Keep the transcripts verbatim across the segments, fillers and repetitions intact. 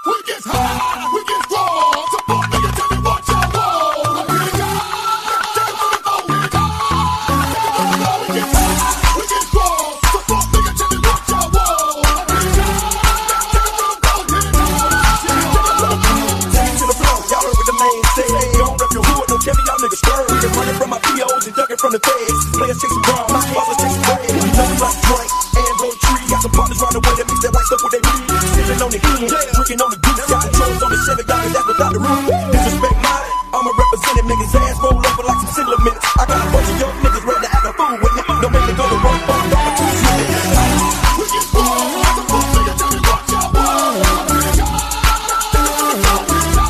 We get high, we get raw. So fuck nigga, tell me what y'all want. We get high, take it from the floor. We get high, we get high, we get raw. So fuck nigga, tell me what y'all want. We get high, take it from the floor. We get high, take it from the floor. Take it to the floor, y'all heard what the man say. Don't rep your hood, don't tell me y'all niggas scared. We been running from my P Os and ducking from the feds. Players chasing brown, my father chasing bread. Nothing like Frank and go tree. Got some partners round the way that mix that white stuff with they meat. Sitting on the end, drinking on the goose. Got controls on the Chevy, got it, that's without the roof. Disrespect mine, I'ma represent it. Niggas ass roll over like some single minutes. I got a bunch of young niggas ready to act a fool with me. Don't make me go to work, fuck, I'm too sweet. We get raw. So fuck nigga, tell me what y'all want. We get high, take it from the floor.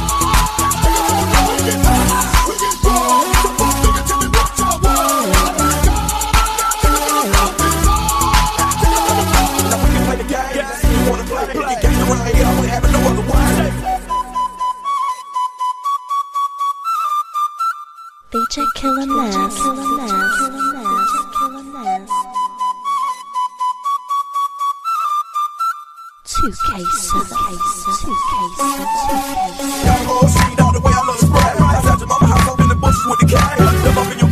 We get high, we get raw. So fuck nigga, tell me what y'all want. We get high, take it from the floor. Now we can play the game. You wanna play, play the game around here. I ain't having no other way. D J Killer Nas, Killer Nas, Killer Nas, Killer Nas. two K seven, two K seven, two K seven. Y'all all street all the way I love the spray. I said to mama house, I'm in the bushes with the cat. The bump in your